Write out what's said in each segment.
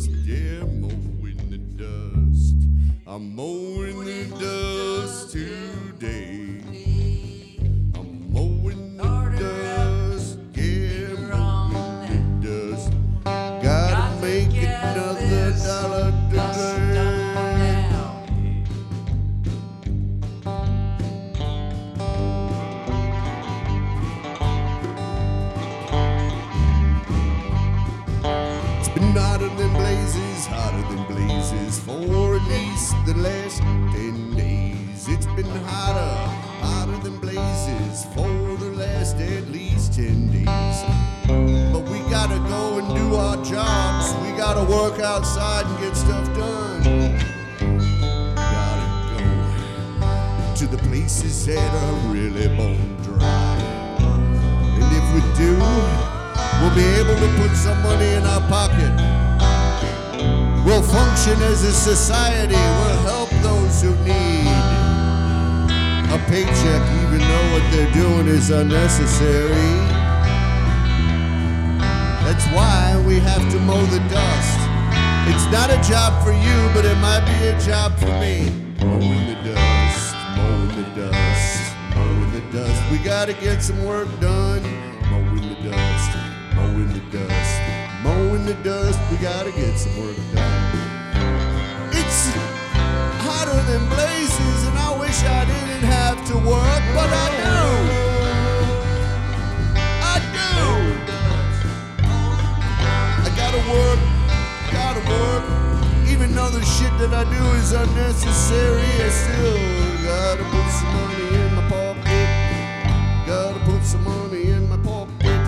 dust, yeah, mowing the dust. I'm mowing the dust today. I'm mowing the dust, yeah, mowing the dust. Gotta make another dollar today. Hotter than blazes for at least the last 10 days. It's been hotter than blazes for the last at least 10 days. But we gotta go and do our jobs. We gotta work outside and get stuff done. Gotta go to the places that are really bone dry. And if we do, we'll be able to put some money in our pocket. We'll function as a society. We'll help those who need a paycheck, even though what they're doing is unnecessary. That's why we have to mow the dust. It's not a job for you, but it might be a job for me. Mowing the dust, mowing the dust, mowing the dust. We gotta get some work done. Mowing the dust, mowing the dust. Mowing the dust, we gotta get some work done. It's hotter than blazes, and I wish I didn't have to work, but I do. I do. I gotta work. Even though the shit that I do is unnecessary, I still gotta put some money in my pocket. Gotta put some money in my pocket.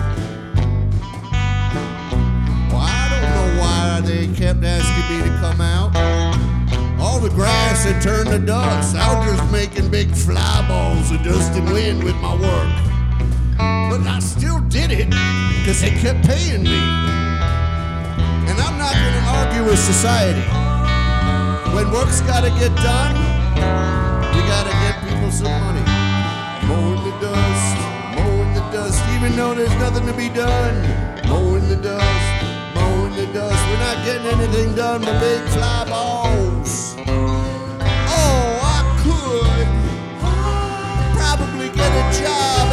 They kept asking me to come out. All the grass had turned to dust. I was just making big fly balls of dust and wind with my work. But I still did it because they kept paying me. And I'm not going to argue with society. When work's got to get done, we got to get people some money. Mowing the dust, even though there's nothing to be done. Mowing the dust. The dust. We're not getting anything done with big fly balls. Oh, I could probably get a job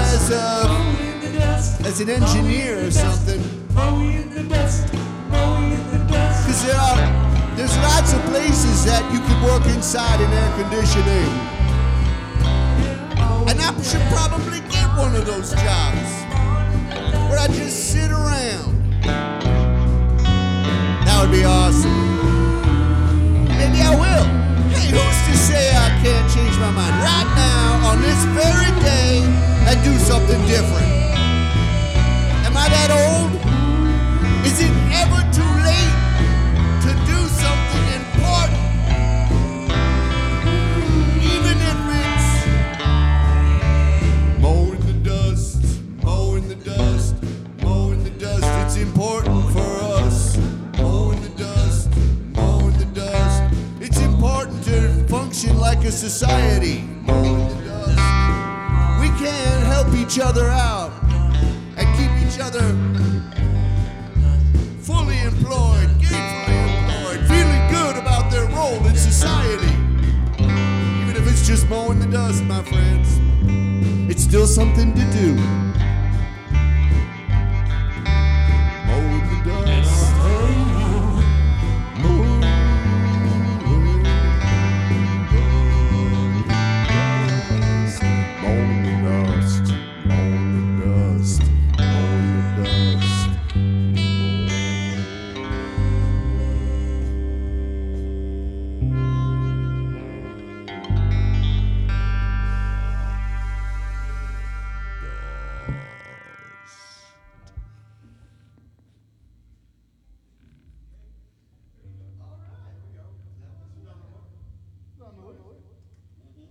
as an engineer or something. Because there's lots of places that you could work inside in air conditioning. And I should probably get one of those jobs where I just sit around. That would be awesome. Maybe I will. Hey, who's to say I can't change my mind right now on this very day and do something different? Am I that old? Is it ever too late to do something important? Even if it's mowing the dust, mowing the dust, mowing the dust, it's important for us. Function like a society. Mowing the dust. We can help each other out and keep each other fully employed, gainfully employed, feeling good about their role in society. Even if it's just mowing the dust, my friends, it's still something to do.